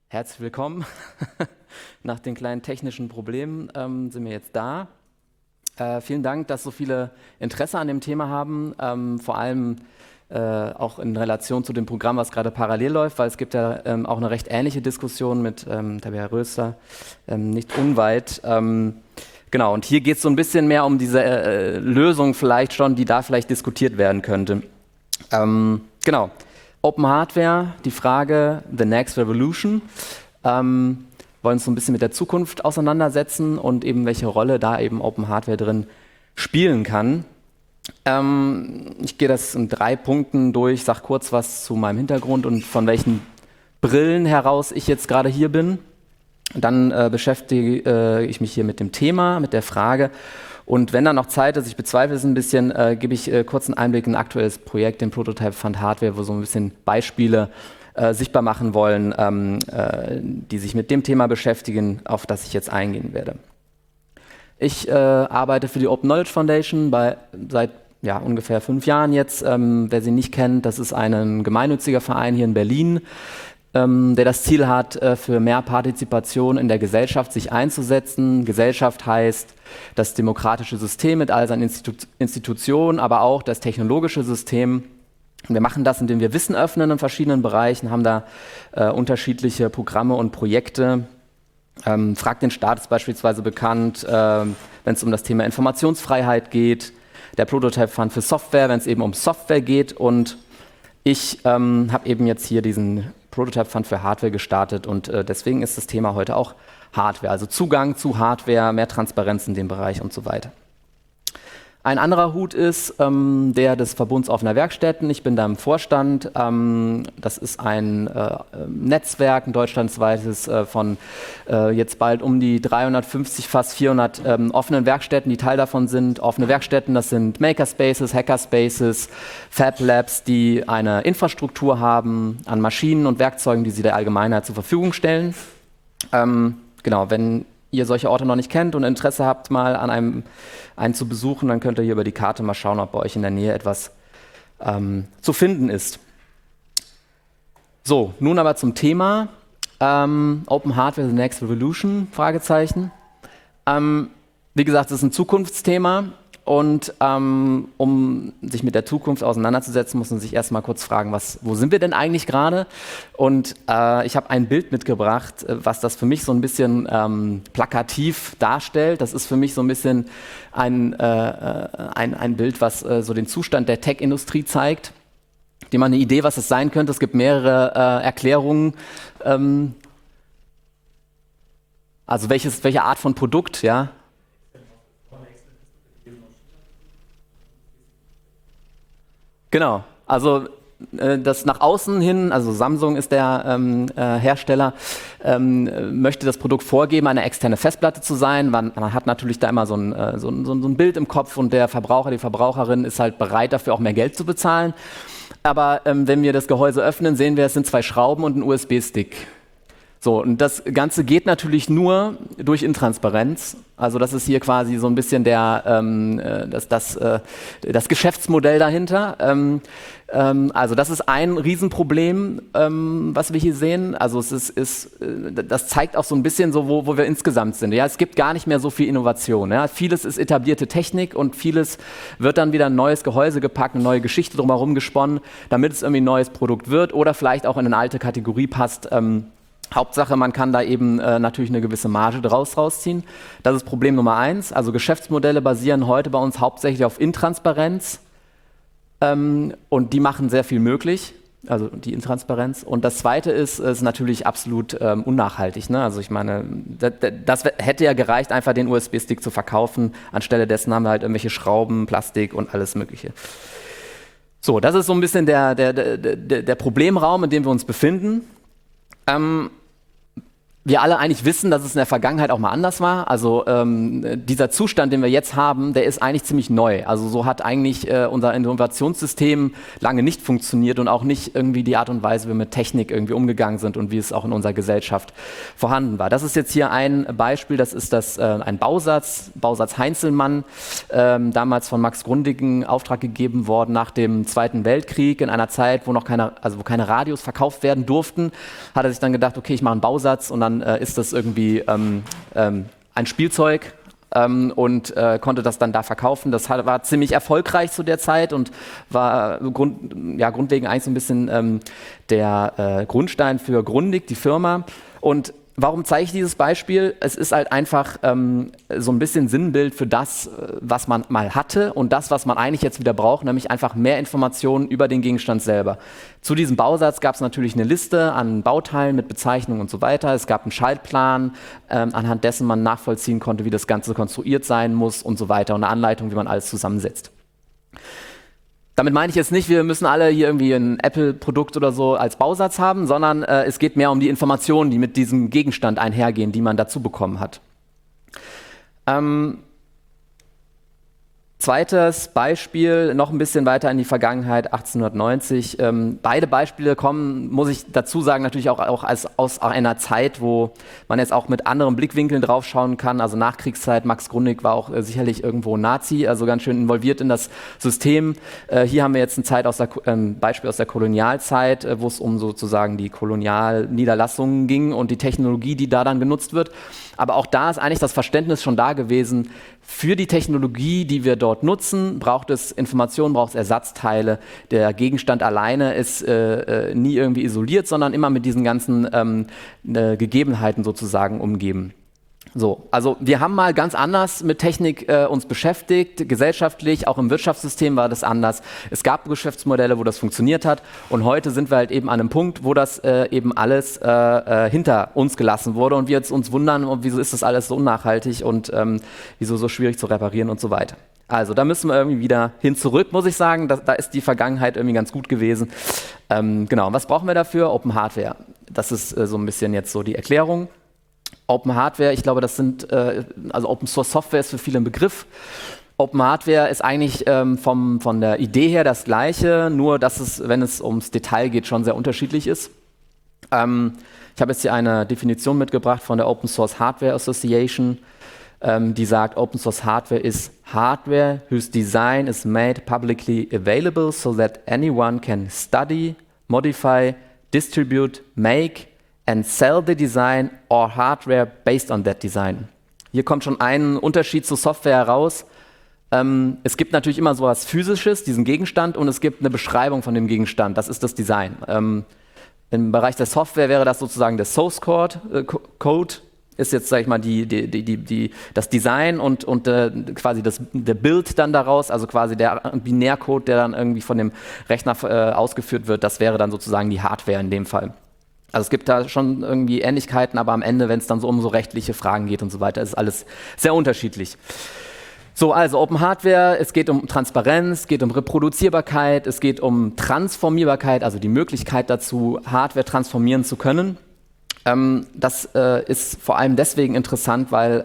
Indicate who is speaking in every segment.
Speaker 1: Herzlich willkommen. Nach den kleinen technischen Problemen sind wir jetzt da. Vielen Dank, dass so viele Interesse an dem Thema haben, vor allem auch in Relation zu dem Programm, was gerade parallel läuft, weil es gibt ja auch eine recht ähnliche Diskussion mit Tabea Röster, nicht unweit. Genau, und hier geht es so ein bisschen mehr um diese Lösung vielleicht schon, die da vielleicht diskutiert werden könnte. Genau. Open Hardware, die Frage, the next revolution. Wollen uns so ein bisschen mit der Zukunft auseinandersetzen und eben welche Rolle da eben Open Hardware drin spielen kann. Ich gehe das in 3 Punkten durch, sage kurz was zu meinem Hintergrund und von welchen Brillen heraus ich jetzt gerade hier bin. Dann beschäftige ich mich hier mit dem Thema, mit der Frage. Und wenn da noch Zeit ist, ich bezweifle es ein bisschen, gebe ich kurz einen Einblick in ein aktuelles Projekt, den Prototype Fund Hardware, wo so ein bisschen Beispiele sichtbar machen wollen, die sich mit dem Thema beschäftigen, auf das ich jetzt eingehen werde. Ich arbeite für die Open Knowledge Foundation seit ungefähr 5 Jahren jetzt. Wer sie nicht kennt, das ist ein gemeinnütziger Verein hier in Berlin, der das Ziel hat, für mehr Partizipation in der Gesellschaft sich einzusetzen. Gesellschaft heißt das demokratische System mit all seinen Institutionen, aber auch das technologische System. Und wir machen das, indem wir Wissen öffnen in verschiedenen Bereichen, haben da unterschiedliche Programme und Projekte. Frag den Staat ist beispielsweise bekannt, wenn es um das Thema Informationsfreiheit geht. Der Prototype Fund für Software, wenn es eben um Software geht. Und ich habe eben jetzt hier diesen Prototype Fund für Hardware gestartet und deswegen ist das Thema heute auch Hardware, also Zugang zu Hardware, mehr Transparenz in dem Bereich und so weiter. Ein anderer Hut ist der des Verbunds offener Werkstätten. Ich bin da im Vorstand. Das ist ein Netzwerk, ein deutschlandweites von jetzt bald um die 350, fast 400 offenen Werkstätten, die Teil davon sind. Offene Werkstätten, das sind Makerspaces, Hackerspaces, Fab Labs, die eine Infrastruktur haben an Maschinen und Werkzeugen, die sie der Allgemeinheit zur Verfügung stellen. Genau, wenn ihr solche Orte noch nicht kennt und Interesse habt, mal an einen zu besuchen, dann könnt ihr hier über die Karte mal schauen, ob bei euch in der Nähe etwas zu finden ist. So, nun aber zum Thema Open Hardware, the next revolution, Fragezeichen. Wie gesagt, das ist ein Zukunftsthema und um sich mit der Zukunft auseinanderzusetzen, muss man sich erstmal kurz fragen, wo sind wir denn eigentlich gerade? Und ich habe ein Bild mitgebracht, was das für mich so ein bisschen plakativ darstellt. Das ist für mich so ein bisschen ein Bild, was so den Zustand der Tech-Industrie zeigt. Dem man eine Idee, was es sein könnte. Es gibt mehrere Erklärungen. Also welche Art von Produkt, ja? Genau, also das nach außen hin, also Samsung ist der Hersteller, möchte das Produkt vorgeben, eine externe Festplatte zu sein. Man hat natürlich da immer so ein Bild im Kopf und der Verbraucher, die Verbraucherin ist halt bereit dafür auch mehr Geld zu bezahlen. Aber wenn wir das Gehäuse öffnen, sehen wir, es sind 2 Schrauben und ein USB-Stick. So, und das Ganze geht natürlich nur durch Intransparenz. Also das ist hier quasi so ein bisschen das Geschäftsmodell dahinter. Also das ist ein Riesenproblem, was wir hier sehen. Also das zeigt auch so ein bisschen so, wo wir insgesamt sind. Ja, es gibt gar nicht mehr so viel Innovation. Ja. Vieles ist etablierte Technik und vieles wird dann wieder ein neues Gehäuse gepackt, eine neue Geschichte drumherum gesponnen, damit es irgendwie ein neues Produkt wird oder vielleicht auch in eine alte Kategorie passt. Hauptsache, man kann da eben natürlich eine gewisse Marge rausziehen. Das ist Problem Nummer 1. Also Geschäftsmodelle basieren heute bei uns hauptsächlich auf Intransparenz und die machen sehr viel möglich, also die Intransparenz. Und das Zweite ist natürlich absolut unnachhaltig. Ne? Also ich meine, das hätte ja gereicht, einfach den USB-Stick zu verkaufen. Anstelle dessen haben wir halt irgendwelche Schrauben, Plastik und alles Mögliche. So, das ist so ein bisschen der Problemraum, in dem wir uns befinden. wir alle eigentlich wissen, dass es in der Vergangenheit auch mal anders war. Also dieser Zustand, den wir jetzt haben, der ist eigentlich ziemlich neu. Also so hat eigentlich unser Innovationssystem lange nicht funktioniert und auch nicht irgendwie die Art und Weise, wie wir mit Technik irgendwie umgegangen sind und wie es auch in unserer Gesellschaft vorhanden war. Das ist jetzt hier ein Beispiel, das ist ein Bausatz Heinzelmann, damals von Max Grundig in Auftrag gegeben worden nach dem Zweiten Weltkrieg, in einer Zeit, wo wo keine Radios verkauft werden durften, hat er sich dann gedacht, okay, ich mache einen Bausatz und dann ist das irgendwie ein Spielzeug und konnte das dann da verkaufen. Das war ziemlich erfolgreich zu der Zeit und war grundlegend eigentlich so ein bisschen der Grundstein für Grundig, die Firma. Und warum zeige ich dieses Beispiel? Es ist halt einfach so ein bisschen Sinnbild für das, was man mal hatte und das, was man eigentlich jetzt wieder braucht, nämlich einfach mehr Informationen über den Gegenstand selber. Zu diesem Bausatz gab es natürlich eine Liste an Bauteilen mit Bezeichnungen und so weiter. Es gab einen Schaltplan, anhand dessen man nachvollziehen konnte, wie das Ganze konstruiert sein muss und so weiter und eine Anleitung, wie man alles zusammensetzt. Damit meine ich jetzt nicht, wir müssen alle hier irgendwie ein Apple-Produkt oder so als Bausatz haben, sondern es geht mehr um die Informationen, die mit diesem Gegenstand einhergehen, die man dazu bekommen hat. Zweites Beispiel, noch ein bisschen weiter in die Vergangenheit, 1890. Beide Beispiele kommen, muss ich dazu sagen, natürlich auch aus einer Zeit, wo man jetzt auch mit anderen Blickwinkeln drauf schauen kann. Also Nachkriegszeit, Max Grundig war auch sicherlich irgendwo Nazi, also ganz schön involviert in das System. Hier haben wir jetzt ein Beispiel aus der Kolonialzeit, wo es um sozusagen die Kolonialniederlassungen ging und die Technologie, die da dann genutzt wird. Aber auch da ist eigentlich das Verständnis schon da gewesen, für die Technologie, die wir dort nutzen, braucht es Informationen, braucht es Ersatzteile. Der Gegenstand alleine ist nie irgendwie isoliert, sondern immer mit diesen ganzen Gegebenheiten sozusagen umgeben. So, also wir haben mal ganz anders mit Technik uns beschäftigt, gesellschaftlich, auch im Wirtschaftssystem war das anders. Es gab Geschäftsmodelle, wo das funktioniert hat und heute sind wir halt eben an einem Punkt, wo das eben alles hinter uns gelassen wurde und wir jetzt uns wundern, wieso ist das alles so unnachhaltig und wieso so schwierig zu reparieren und so weiter. Also da müssen wir irgendwie wieder hin zurück, muss ich sagen, da ist die Vergangenheit irgendwie ganz gut gewesen. Genau, was brauchen wir dafür? Open Hardware. Das ist so ein bisschen jetzt so die Erklärung. Open Hardware, ich glaube, also Open Source Software ist für viele ein Begriff. Open Hardware ist eigentlich von der Idee her das Gleiche, nur dass es, wenn es ums Detail geht, schon sehr unterschiedlich ist. Ich habe jetzt hier eine Definition mitgebracht von der Open Source Hardware Association, die sagt, Open Source Hardware is hardware whose design is made publicly available so that anyone can study, modify, distribute, make and sell the design or hardware based on that design. Hier kommt schon ein Unterschied zur Software heraus. Es gibt natürlich immer so etwas Physisches, diesen Gegenstand, und es gibt eine Beschreibung von dem Gegenstand. Das ist das Design. Im Bereich der Software wäre das sozusagen der Source Code. Ist jetzt, sag ich mal, das Design und quasi der Bild dann daraus, also quasi der Binärcode, der dann irgendwie von dem Rechner ausgeführt wird. Das wäre dann sozusagen die Hardware in dem Fall. Also es gibt da schon irgendwie Ähnlichkeiten, aber am Ende, wenn es dann so um so rechtliche Fragen geht und so weiter, ist alles sehr unterschiedlich. So, also Open Hardware, es geht um Transparenz, es geht um Reproduzierbarkeit, es geht um Transformierbarkeit, also die Möglichkeit dazu, Hardware transformieren zu können. Das ist vor allem deswegen interessant, weil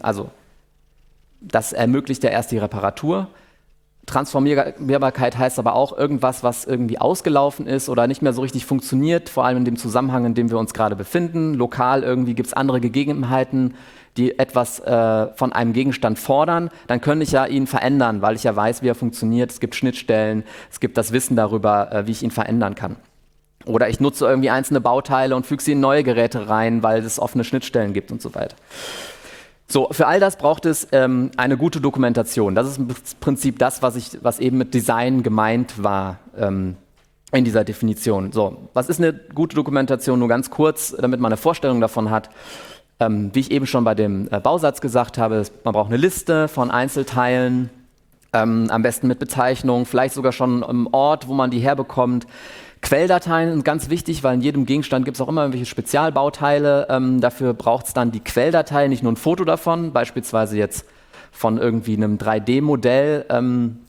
Speaker 1: das ermöglicht ja erst die Reparatur. Transformierbarkeit heißt aber auch irgendwas, was irgendwie ausgelaufen ist oder nicht mehr so richtig funktioniert, vor allem in dem Zusammenhang, in dem wir uns gerade befinden. Lokal irgendwie gibt es andere Gegebenheiten, die etwas von einem Gegenstand fordern. Dann könnte ich ja ihn verändern, weil ich ja weiß, wie er funktioniert. Es gibt Schnittstellen, es gibt das Wissen darüber, wie ich ihn verändern kann. Oder ich nutze irgendwie einzelne Bauteile und füge sie in neue Geräte rein, weil es offene Schnittstellen gibt und so weiter. So, für all das braucht es eine gute Dokumentation. Das ist im Prinzip das, was eben mit Design gemeint war in dieser Definition. So, was ist eine gute Dokumentation? Nur ganz kurz, damit man eine Vorstellung davon hat. Wie ich eben schon bei dem Bausatz gesagt habe, man braucht eine Liste von Einzelteilen, am besten mit Bezeichnung, vielleicht sogar schon im Ort, wo man die herbekommt. Quelldateien sind ganz wichtig, weil in jedem Gegenstand gibt es auch immer irgendwelche Spezialbauteile. Dafür braucht es dann die Quelldatei, nicht nur ein Foto davon, beispielsweise jetzt von irgendwie einem 3D-Modell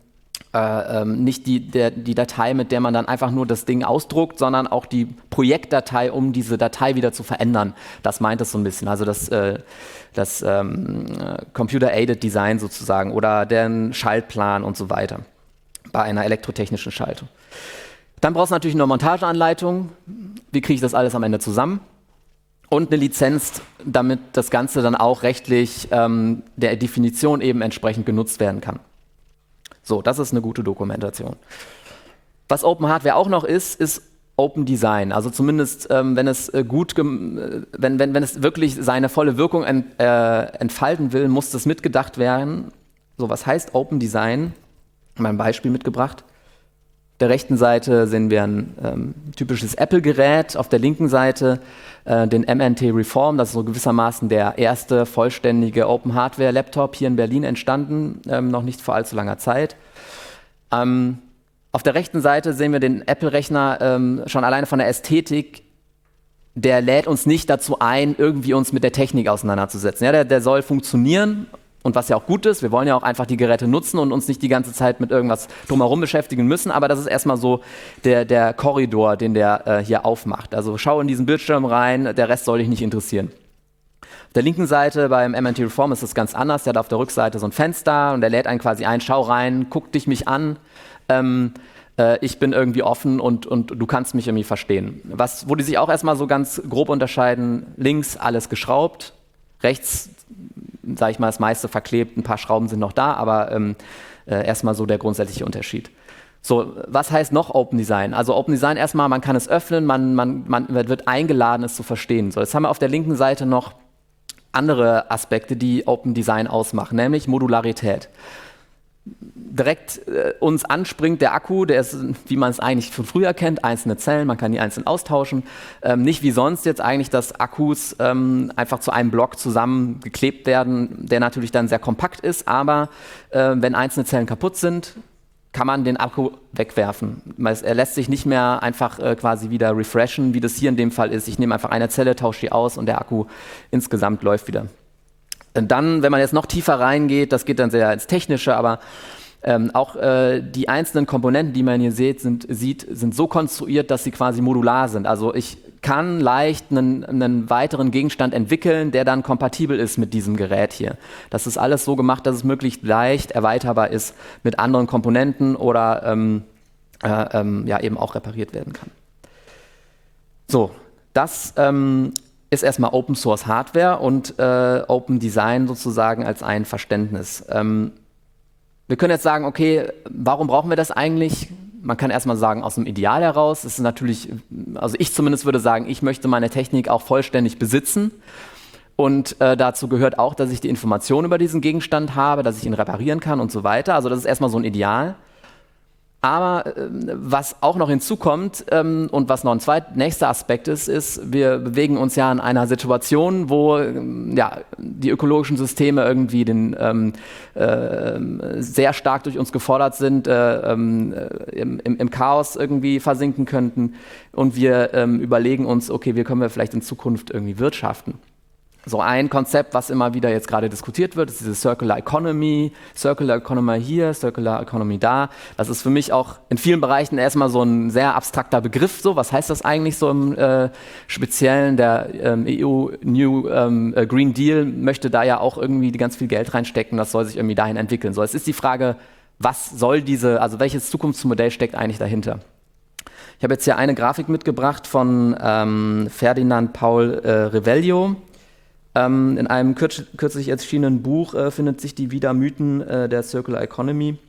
Speaker 1: nicht die Datei, mit der man dann einfach nur das Ding ausdruckt, sondern auch die Projektdatei, um diese Datei wieder zu verändern. Das meint es so ein bisschen, also das Computer-Aided Design sozusagen oder den Schaltplan und so weiter bei einer elektrotechnischen Schaltung. Dann brauchst du natürlich eine Montageanleitung. Wie kriege ich das alles am Ende zusammen? Und eine Lizenz, damit das Ganze dann auch rechtlich der Definition eben entsprechend genutzt werden kann. So, das ist eine gute Dokumentation. Was Open Hardware auch noch ist Open Design. Also zumindest, wenn es wenn es wirklich seine volle Wirkung entfalten will, muss das mitgedacht werden. So, was heißt Open Design? Ich habe ein Beispiel mitgebracht. Auf der rechten Seite sehen wir ein typisches Apple-Gerät, auf der linken Seite den MNT Reform, das ist so gewissermaßen der erste vollständige Open-Hardware-Laptop hier in Berlin entstanden, noch nicht vor allzu langer Zeit. Auf der rechten Seite sehen wir den Apple-Rechner schon alleine von der Ästhetik, der lädt uns nicht dazu ein, irgendwie uns mit der Technik auseinanderzusetzen. Ja, der soll funktionieren. Und was ja auch gut ist, wir wollen ja auch einfach die Geräte nutzen und uns nicht die ganze Zeit mit irgendwas drumherum beschäftigen müssen, aber das ist erstmal so der Korridor, den der hier aufmacht. Also schau in diesen Bildschirm rein, der Rest soll dich nicht interessieren. Auf der linken Seite beim MNT Reform ist das ganz anders, der hat auf der Rückseite so ein Fenster und der lädt einen quasi ein, schau rein, guck dich mich an, ich bin irgendwie offen und du kannst mich irgendwie verstehen. Wo die sich auch erstmal so ganz grob unterscheiden, links alles geschraubt, rechts sage ich mal, das meiste verklebt, ein paar Schrauben sind noch da, aber erstmal so der grundsätzliche Unterschied. So, was heißt noch Open Design? Also Open Design erstmal, man kann es öffnen, man wird eingeladen, es zu verstehen. So, jetzt haben wir auf der linken Seite noch andere Aspekte, die Open Design ausmachen, nämlich Modularität. Direkt uns anspringt der Akku, der ist, wie man es eigentlich von früher kennt, einzelne Zellen, man kann die einzeln austauschen. Nicht wie sonst jetzt eigentlich, dass Akkus einfach zu einem Block zusammengeklebt werden, der natürlich dann sehr kompakt ist, aber wenn einzelne Zellen kaputt sind, kann man den Akku wegwerfen. Er lässt sich nicht mehr einfach quasi wieder refreshen, wie das hier in dem Fall ist. Ich nehme einfach eine Zelle, tausche die aus und der Akku insgesamt läuft wieder. Und dann, wenn man jetzt noch tiefer reingeht, das geht dann sehr ins Technische, aber auch die einzelnen Komponenten, die man hier sieht, sind so konstruiert, dass sie quasi modular sind. Also ich kann leicht einen weiteren Gegenstand entwickeln, der dann kompatibel ist mit diesem Gerät hier. Das ist alles so gemacht, dass es möglichst leicht erweiterbar ist mit anderen Komponenten oder ja, eben auch repariert werden kann. So, das ist erstmal Open Source Hardware und Open Design sozusagen als ein Verständnis. Wir können jetzt sagen, okay, warum brauchen wir das eigentlich? Man kann erstmal sagen, aus dem Ideal heraus. Es ist natürlich, also ich zumindest würde sagen, ich möchte meine Technik auch vollständig besitzen. Und dazu gehört auch, dass ich die Information über diesen Gegenstand habe, dass ich ihn reparieren kann und so weiter. Also das ist erstmal so ein Ideal. Aber was auch noch hinzukommt und was noch ein nächster Aspekt ist, wir bewegen uns ja in einer Situation, wo ja, die ökologischen Systeme irgendwie sehr stark durch uns gefordert sind, im Chaos irgendwie versinken könnten und wir überlegen uns, okay, wie können wir vielleicht in Zukunft irgendwie wirtschaften. So ein Konzept, was immer wieder jetzt gerade diskutiert wird, ist diese Circular Economy hier, Circular Economy da. Das ist für mich auch in vielen Bereichen erstmal so ein sehr abstrakter Begriff. So, was heißt das eigentlich so im Speziellen? Der EU New Green Deal möchte da ja auch irgendwie ganz viel Geld reinstecken, das soll sich irgendwie dahin entwickeln. So, es ist die Frage, also welches Zukunftsmodell steckt eigentlich dahinter? Ich habe jetzt hier eine Grafik mitgebracht von Ferdinand Paul Revelio. In einem kürzlich erschienenen Buch findet sich die wieder Mythen der Circular Economy.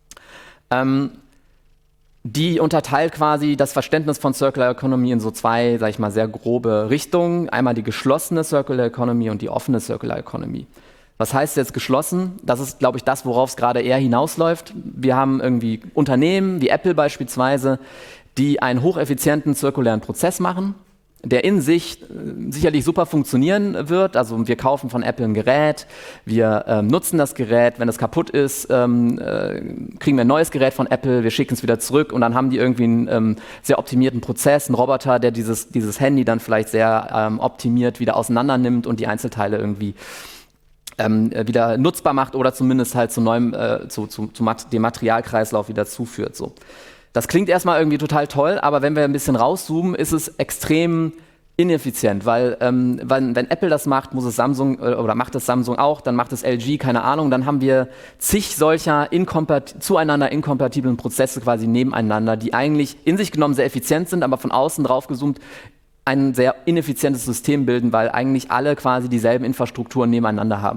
Speaker 1: Die unterteilt quasi das Verständnis von Circular Economy in so zwei, sag ich mal, sehr grobe Richtungen. Einmal die geschlossene Circular Economy und die offene Circular Economy. Was heißt jetzt geschlossen? Das ist, glaube ich, das, worauf es gerade eher hinausläuft. Wir haben irgendwie Unternehmen wie Apple beispielsweise, die einen hocheffizienten zirkulären Prozess machen, der in sich sicherlich super funktionieren wird. Also wir kaufen von Apple ein Gerät, wir nutzen das Gerät, wenn es kaputt ist, kriegen wir ein neues Gerät von Apple, wir schicken es wieder zurück und dann haben die irgendwie einen sehr optimierten Prozess, einen Roboter, der dieses Handy dann vielleicht sehr optimiert wieder auseinander nimmt und die Einzelteile irgendwie wieder nutzbar macht oder zumindest halt zu neuem, dem Materialkreislauf wieder zuführt. So. Das klingt erstmal irgendwie total toll, aber wenn wir ein bisschen rauszoomen, ist es extrem ineffizient, weil wenn Apple das macht, muss es Samsung oder macht es Samsung auch, dann macht es LG, keine Ahnung, dann haben wir zig solcher zueinander inkompatiblen Prozesse quasi nebeneinander, die eigentlich in sich genommen sehr effizient sind, aber von außen drauf gezoomt ein sehr ineffizientes System bilden, weil eigentlich alle quasi dieselben Infrastrukturen nebeneinander haben.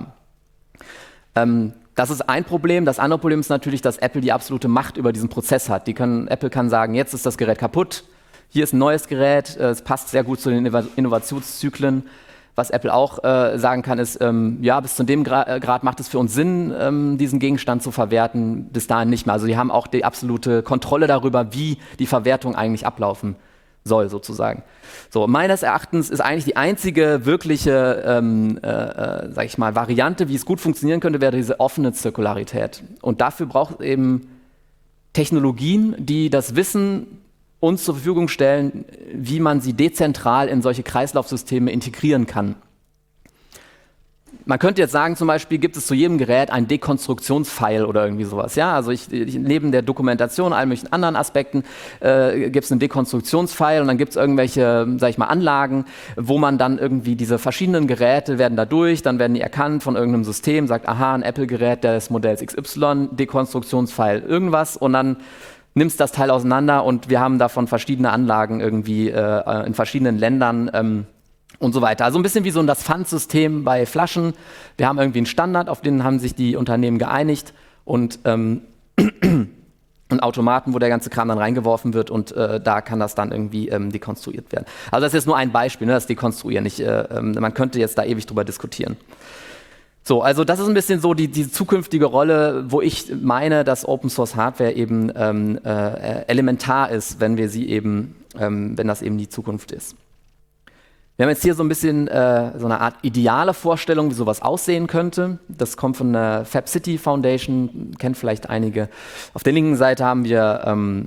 Speaker 1: Das ist ein Problem. Das andere Problem ist natürlich, dass Apple die absolute Macht über diesen Prozess hat. Apple kann sagen, jetzt ist das Gerät kaputt, hier ist ein neues Gerät, es passt sehr gut zu den Innovationszyklen. Was Apple auch sagen kann, ist, ja, bis zu dem Grad macht es für uns Sinn, diesen Gegenstand zu verwerten, bis dahin nicht mehr. Also die haben auch die absolute Kontrolle darüber, wie die Verwertung eigentlich ablaufen soll, sozusagen. So, meines Erachtens ist eigentlich die einzige wirkliche, sag ich mal, Variante, wie es gut funktionieren könnte, wäre diese offene Zirkularität. Und dafür braucht es eben Technologien, die das Wissen uns zur Verfügung stellen, wie man sie dezentral in solche Kreislaufsysteme integrieren kann. Man könnte jetzt sagen, zum Beispiel gibt es zu jedem Gerät einen Dekonstruktionsfile oder irgendwie sowas. Ja? Also neben der Dokumentation, allen möglichen anderen Aspekten, gibt es einen Dekonstruktionsfile und dann gibt es irgendwelche, sag ich mal, Anlagen, wo man dann irgendwie diese verschiedenen Geräte werden dann werden die erkannt von irgendeinem System, sagt, aha, ein Apple-Gerät des Modells XY, Dekonstruktionsfile irgendwas und dann nimmst das Teil auseinander und wir haben davon verschiedene Anlagen irgendwie in verschiedenen Ländern und so weiter. Also ein bisschen wie so das Pfandsystem bei Flaschen. Wir haben irgendwie einen Standard, auf den haben sich die Unternehmen geeinigt und einen Automaten, wo der ganze Kram dann reingeworfen wird und da kann das dann irgendwie dekonstruiert werden. Also das ist jetzt nur ein Beispiel, ne, das Dekonstruieren. Man könnte jetzt da ewig drüber diskutieren. So, also das ist ein bisschen so die zukünftige Rolle, wo ich meine, dass Open Source Hardware eben elementar ist, wenn das eben die Zukunft ist. Wir haben jetzt hier so ein bisschen so eine Art ideale Vorstellung, wie sowas aussehen könnte. Das kommt von der Fab City Foundation, kennt vielleicht einige. Auf der linken Seite haben wir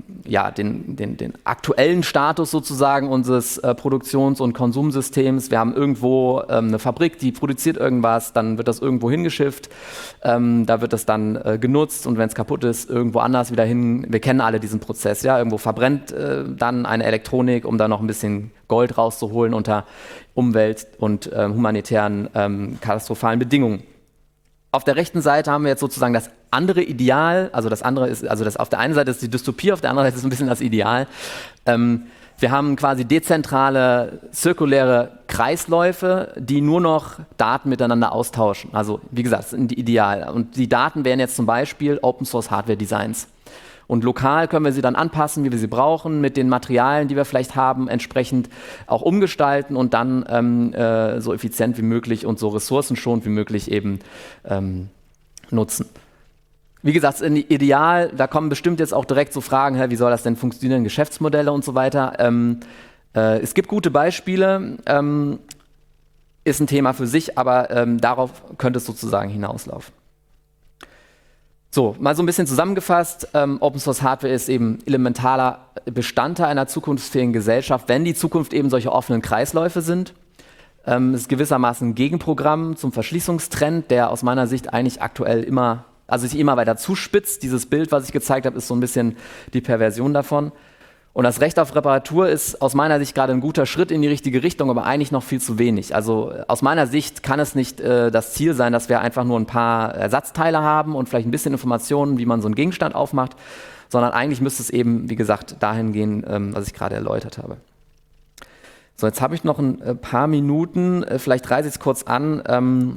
Speaker 1: den aktuellen Status sozusagen unseres Produktions- und Konsumsystems. Wir haben irgendwo eine Fabrik, die produziert irgendwas, dann wird das irgendwo hingeschifft, da wird das dann genutzt und wenn es kaputt ist, irgendwo anders wieder hin. Wir kennen alle diesen Prozess. Ja? Irgendwo verbrennt dann eine Elektronik, um da noch ein bisschen Gold rauszuholen unter Umwelt- und humanitären katastrophalen Bedingungen. Auf der rechten Seite haben wir jetzt sozusagen das andere Ideal, auf der einen Seite ist die Dystopie, auf der anderen Seite ist ein bisschen das Ideal. Wir haben quasi dezentrale, zirkuläre Kreisläufe, die nur noch Daten miteinander austauschen. Also wie gesagt, das sind die Ideal. Und die Daten wären jetzt zum Beispiel Open Source Hardware Designs. Und lokal können wir sie dann anpassen, wie wir sie brauchen, mit den Materialien, die wir vielleicht haben, entsprechend auch umgestalten und dann so effizient wie möglich und so ressourcenschonend wie möglich eben nutzen. Wie gesagt, ideal, da kommen bestimmt jetzt auch direkt so Fragen, wie soll das denn funktionieren, Geschäftsmodelle und so weiter. Es gibt gute Beispiele, ist ein Thema für sich, aber darauf könnte es sozusagen hinauslaufen. So, mal so ein bisschen zusammengefasst, Open Source Hardware ist eben elementarer Bestandteil einer zukunftsfähigen Gesellschaft, wenn die Zukunft eben solche offenen Kreisläufe sind. Es ist gewissermaßen ein Gegenprogramm zum Verschließungstrend, der aus meiner Sicht eigentlich aktuell sich immer weiter zuspitzt. Dieses Bild, was ich gezeigt habe, ist so ein bisschen die Perversion davon. Und das Recht auf Reparatur ist aus meiner Sicht gerade ein guter Schritt in die richtige Richtung, aber eigentlich noch viel zu wenig. Also aus meiner Sicht kann es nicht das Ziel sein, dass wir einfach nur ein paar Ersatzteile haben und vielleicht ein bisschen Informationen, wie man so einen Gegenstand aufmacht, sondern eigentlich müsste es eben, wie gesagt, dahin gehen, was ich gerade erläutert habe. So, jetzt habe ich noch ein paar Minuten, vielleicht reiße ich es kurz an.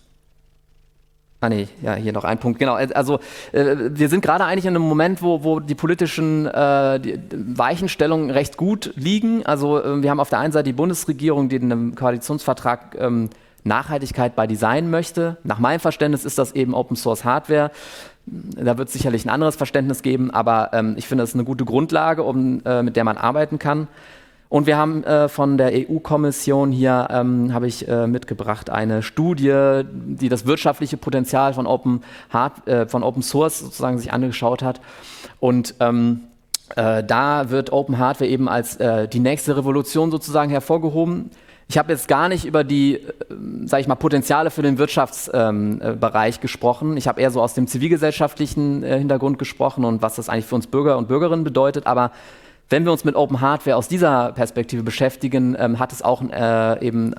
Speaker 1: Hier noch ein Punkt, genau. Also wir sind gerade eigentlich in einem Moment, wo die politischen die Weichenstellungen recht gut liegen. Also wir haben auf der einen Seite die Bundesregierung, die in einem Koalitionsvertrag Nachhaltigkeit bei Design möchte. Nach meinem Verständnis ist das eben Open Source Hardware. Da wird es sicherlich ein anderes Verständnis geben, aber ich finde, das ist eine gute Grundlage, mit der man arbeiten kann. Und wir haben von der EU-Kommission hier, habe ich mitgebracht, eine Studie, die das wirtschaftliche Potenzial von Open Source sozusagen sich angeschaut hat. Und da wird Open Hardware eben als die nächste Revolution sozusagen hervorgehoben. Ich habe jetzt gar nicht über die, sage ich mal, Potenziale für den Wirtschaftsbereich gesprochen. Ich habe eher so aus dem zivilgesellschaftlichen Hintergrund gesprochen und was das eigentlich für uns Bürger und Bürgerinnen bedeutet. Aber wenn wir uns mit Open Hardware aus dieser Perspektive beschäftigen, hat es auch eben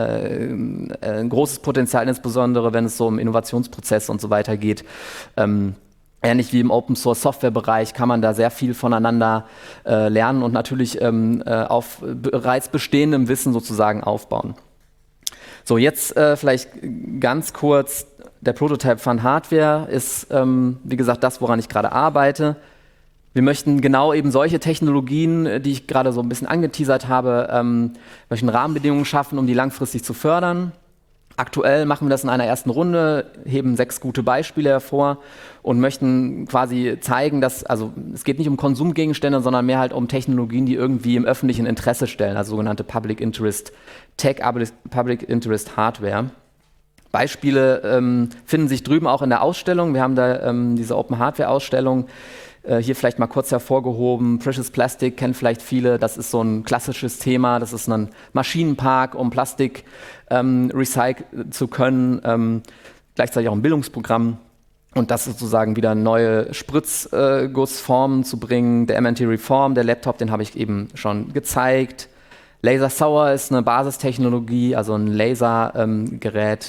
Speaker 1: ein großes Potenzial, insbesondere wenn es so um Innovationsprozesse und so weiter geht. Ähnlich wie im Open-Source-Software-Bereich kann man da sehr viel voneinander lernen und natürlich auf bereits bestehendem Wissen sozusagen aufbauen. So, jetzt vielleicht ganz kurz, der Prototype Fund Hardware ist, wie gesagt, das, woran ich gerade arbeite. Wir möchten genau eben solche Technologien, die ich gerade so ein bisschen angeteasert habe, möchten Rahmenbedingungen schaffen, um die langfristig zu fördern. Aktuell machen wir das in einer ersten Runde, heben 6 gute Beispiele hervor und möchten quasi zeigen, dass, also es geht nicht um Konsumgegenstände, sondern mehr halt um Technologien, die irgendwie im öffentlichen Interesse stellen, also sogenannte Public Interest Tech, Public Interest Hardware. Beispiele finden sich drüben auch in der Ausstellung. Wir haben da diese Open Hardware Ausstellung. Hier vielleicht mal kurz hervorgehoben, Precious Plastic kennen vielleicht viele, das ist so ein klassisches Thema, das ist ein Maschinenpark, um Plastik recyceln zu können, gleichzeitig auch ein Bildungsprogramm und das sozusagen wieder neue Spritzgussformen zu bringen. Der MNT Reform, der Laptop, den habe ich eben schon gezeigt. Laser Sour ist eine Basistechnologie, also ein Lasergerät,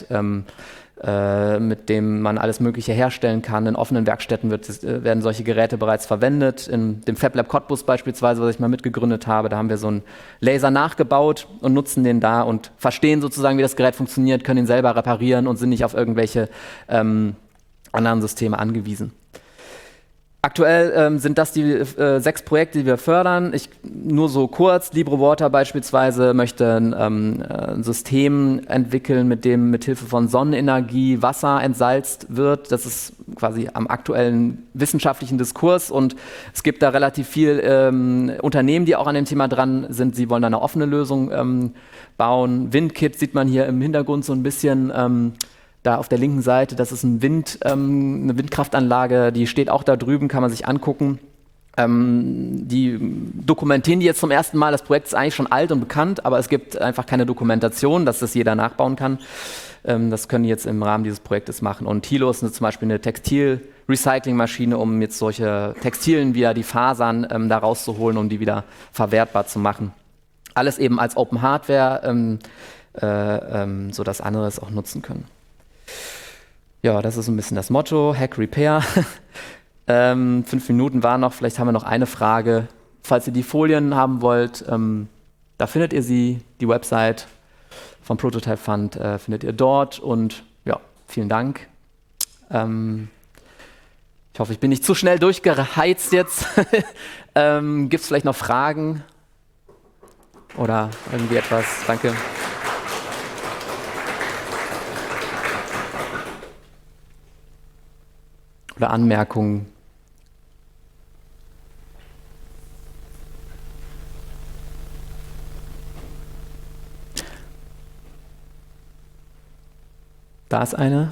Speaker 1: mit dem man alles Mögliche herstellen kann. In offenen Werkstätten werden solche Geräte bereits verwendet. In dem FabLab Cottbus beispielsweise, was ich mal mitgegründet habe, da haben wir so einen Laser nachgebaut und nutzen den da und verstehen sozusagen, wie das Gerät funktioniert, können ihn selber reparieren und sind nicht auf irgendwelche anderen Systeme angewiesen. Aktuell sind das die 6 Projekte, die wir fördern. Nur so kurz, LibreWater beispielsweise möchte ein System entwickeln, mit dem mithilfe von Sonnenenergie Wasser entsalzt wird. Das ist quasi am aktuellen wissenschaftlichen Diskurs und es gibt da relativ viel Unternehmen, die auch an dem Thema dran sind. Sie wollen da eine offene Lösung bauen. WindKit sieht man hier im Hintergrund so ein bisschen. Da auf der linken Seite, das ist eine Windkraftanlage, die steht auch da drüben, kann man sich angucken. Die dokumentieren die jetzt zum ersten Mal. Das Projekt ist eigentlich schon alt und bekannt, aber es gibt einfach keine Dokumentation, dass das jeder nachbauen kann. Das können die jetzt im Rahmen dieses Projektes machen. Und Hilo ist zum Beispiel eine Textil-Recycling-Maschine, um jetzt solche Textilien wieder, die Fasern da rauszuholen, um die wieder verwertbar zu machen. Alles eben als Open Hardware, sodass andere es auch nutzen können. Ja, das ist ein bisschen das Motto, Hack Repair. 5 Minuten waren noch, vielleicht haben wir noch eine Frage. Falls ihr die Folien haben wollt, da findet ihr sie, die Website vom Prototype Fund findet ihr dort und ja, vielen Dank. Ich hoffe, ich bin nicht zu schnell durchgeheizt jetzt. Gibt es vielleicht noch Fragen oder irgendwie etwas? Danke. Oder Anmerkungen? Da ist eine.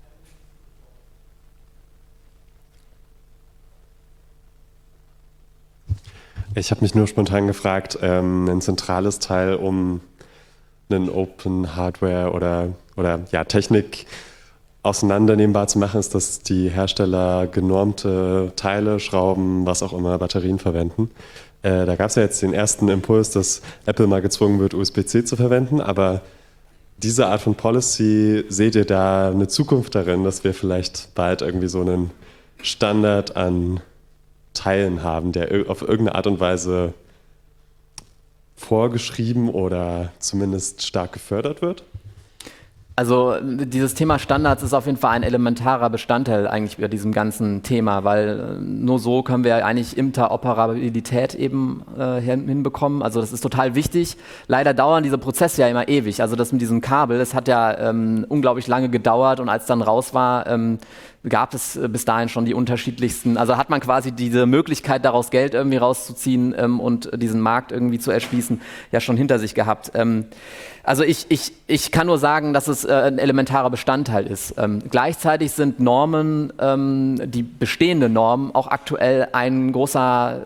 Speaker 2: Ich habe mich nur spontan gefragt, ein zentrales Teil, um einen Open Hardware oder ja, Technik auseinandernehmbar zu machen, ist, dass die Hersteller genormte Teile, Schrauben, was auch immer, Batterien verwenden. Da gab es ja jetzt den ersten Impuls, dass Apple mal gezwungen wird, USB-C zu verwenden, aber diese Art von Policy, seht ihr da eine Zukunft darin, dass wir vielleicht bald irgendwie so einen Standard an Teilen haben, der auf irgendeine Art und Weise vorgeschrieben oder zumindest stark gefördert wird?
Speaker 1: Also dieses Thema Standards ist auf jeden Fall ein elementarer Bestandteil eigentlich bei diesem ganzen Thema, weil nur so können wir eigentlich Interoperabilität eben hinbekommen. Also das ist total wichtig. Leider dauern diese Prozesse ja immer ewig. Also das mit diesem Kabel, das hat ja unglaublich lange gedauert und als dann raus war, gab es bis dahin schon die unterschiedlichsten, also hat man quasi diese Möglichkeit, daraus Geld irgendwie rauszuziehen und diesen Markt irgendwie zu erschließen, ja schon hinter sich gehabt. Also ich kann nur sagen, dass es ein elementarer Bestandteil ist. Gleichzeitig sind Normen, die bestehenden Normen, auch aktuell ein großer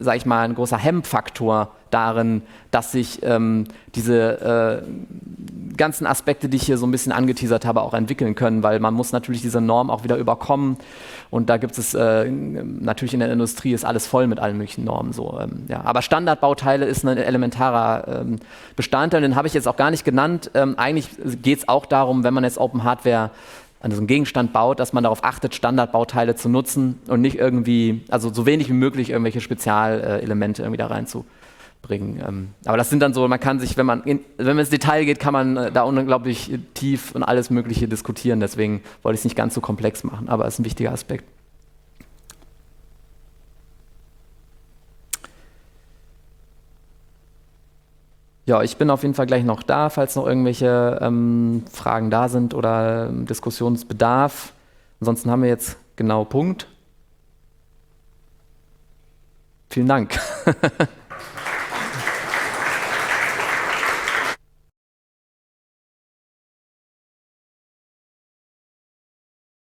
Speaker 1: sage ich mal, ein großer Hemmfaktor darin, dass sich diese ganzen Aspekte, die ich hier so ein bisschen angeteasert habe, auch entwickeln können, weil man muss natürlich diese Norm auch wieder überkommen und da gibt es natürlich in der Industrie ist alles voll mit allen möglichen Normen. So, ja. Aber Standardbauteile ist ein elementarer Bestandteil, den habe ich jetzt auch gar nicht genannt. Eigentlich geht es auch darum, wenn man jetzt Open Hardware an so einen Gegenstand baut, dass man darauf achtet, Standardbauteile zu nutzen und nicht irgendwie, also so wenig wie möglich irgendwelche Spezialelemente irgendwie da reinzubringen. Aber das sind dann so, man kann sich, wenn man ins Detail geht, kann man da unglaublich tief und alles Mögliche diskutieren. Deswegen wollte ich es nicht ganz so komplex machen, aber es ist ein wichtiger Aspekt. Ja, ich bin auf jeden Fall gleich noch da, falls noch irgendwelche Fragen da sind oder Diskussionsbedarf. Ansonsten haben wir jetzt genau Punkt. Vielen Dank.